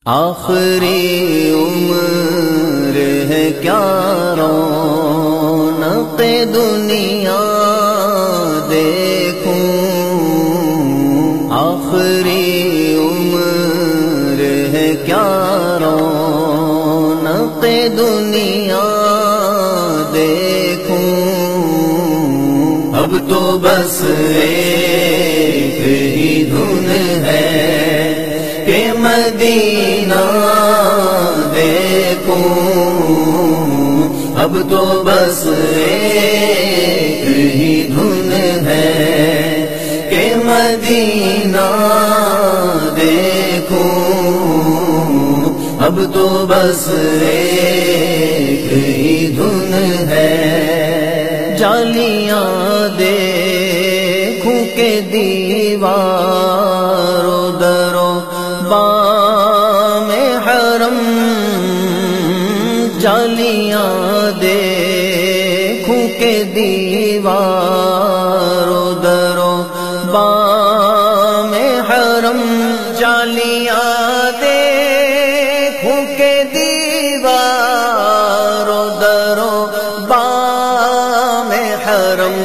آخری عمر ہے کیا رونق دنیا دیکھوں، آخری عمر ہے کیا رونق دنیا دیکھوں، اب تو بس ایک ہی دھن ہے کہ مدینہ دیکھوں، اب تو بس ایک ہی دھن ہے کہ مدینہ دیکھوں، اب تو بس ایک ہی دھن ہے۔ جالیاں دیکھوں کہ دیواروں دروں بام حرم، جالیاں دیکھوں کہ دیواروں دروں بام حرم، جالیاں دیکھوں کہ دیواروں دروں بام حرم،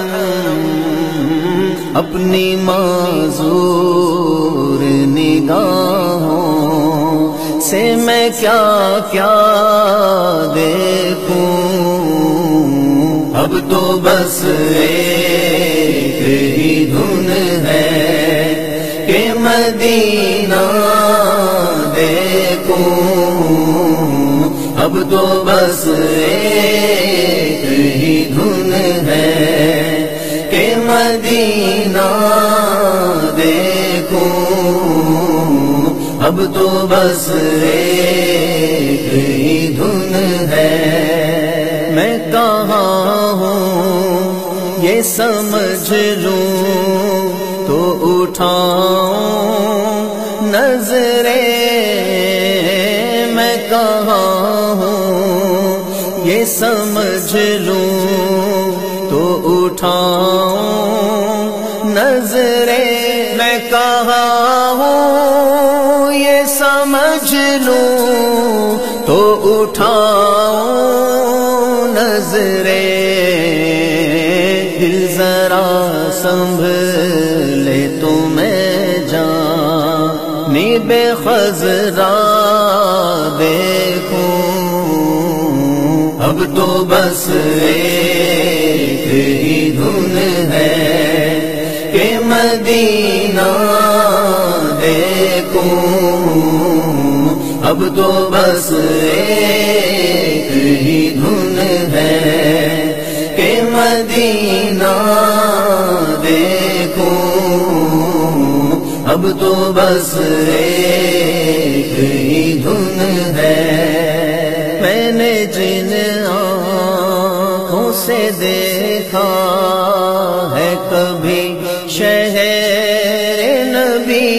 اپنی معذور نگاہوں سے میں کیا کیا دیکھوں، اب تو بس ایک ہی دھن ہے کہ مدینہ دیکھوں، اب تو بس ایک ہی دھن ہے کہ مدینہ دیکھوں، اب تو بس ایک ہی دھن ہے۔ میں کہاں ہوں یہ سمجھ لوں تو اٹھاؤں نظریں، میں کہاں ہوں یہ سمجھ لوں تو اٹھاؤں نظریں، میں کہاں ہوں یہ سمجھ لوں تو اٹھاؤں نظریں، دل ذرا سنبھلے تو میں جانب خضرا دیکھوں، اب تو بس ایک ہی دھن ہے کہ مدینہ دیکھوں، اب تو بس ایک ہی دھن ہے کہ مدینہ دیکھوں، اب تو بس ایک ہی دھن ہے۔ میں نے جن آنکھوں سے دیکھا ہے کبھی شہر نبی،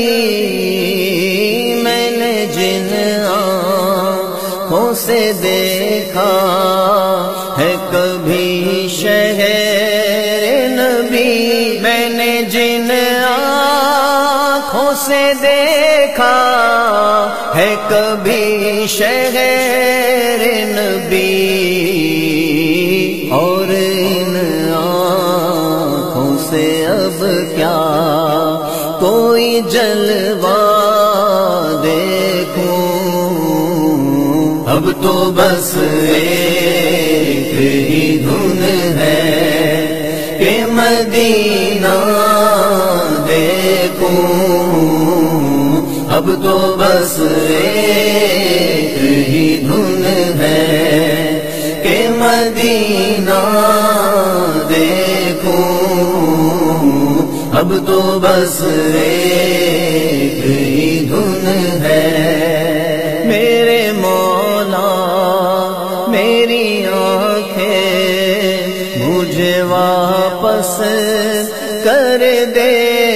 میں نے جن آنکھوں سے دیکھا ہے کبھی شہر نبی، میں نے جن آنکھوں سے دیکھا ہے کبھی شہر نبی، اور ان آنکھوں سے اب کیا کوئی جلوہ دیکھوں، اب تو بس ایک ہی دھن ہے کہ مدینہ دیکھوں، اب تو بس ایک ہی دھن ہے کہ مدینہ دیکھوں، اب تو بس ایک ہی دھن ہے۔ میرے مولا میری آنکھیں مجھے واپس کر دے،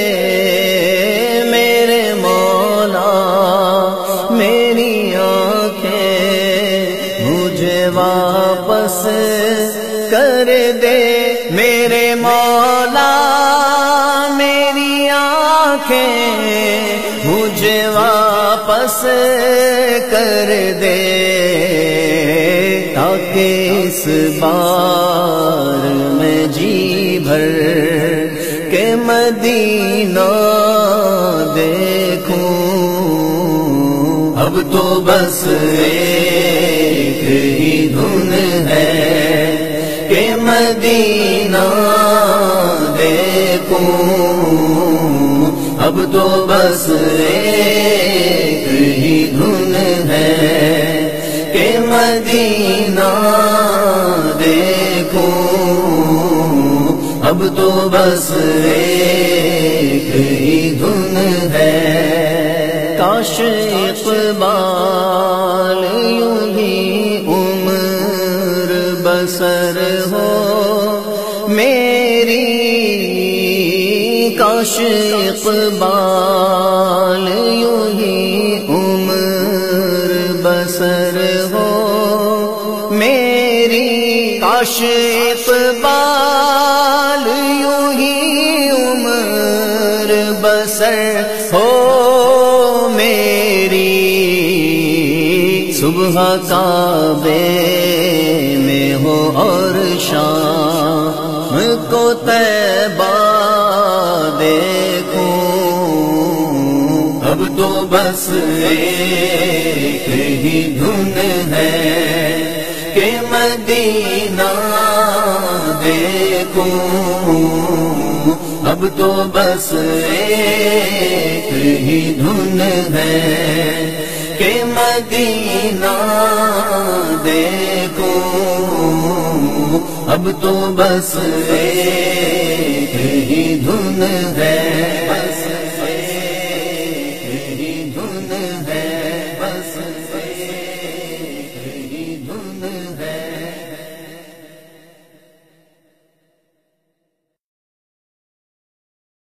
میرے مولا میری آنکھیں مجھے واپس کر دے، میرے مولا میری آنکھیں مجھے واپس کر دے تاکہ اس بار میں جی بھر کے مدینہ دیکھوں۔ اب تو بس ایک ہی دھن ہے کہ مدینہ دیکھوں۔ اب تو بس ایک ہی دھن ہے کہ مدینہ دیکھوں۔ اب تو بس ایک ہی دھن ہے۔ کاش اقبال یوں ہی عمر بسر ہو میری، کاش اقبال یوں ہی عمر بسر ہو میری، کاش اقبال یوں ہی عمر بسر ہو میری، صبح کعبے میں ہو اور شام کو طیبہ دیکھوں۔ اب تو بس ایک ہی دھن ہے کہ مدینہ دیکھوں۔ اب تو بس ایک ہی دھن ہے کہ مدینہ دیکھوں۔ اب تو بس ایک ہی دھن ہے، بس ایک ہی دھن ہے، بس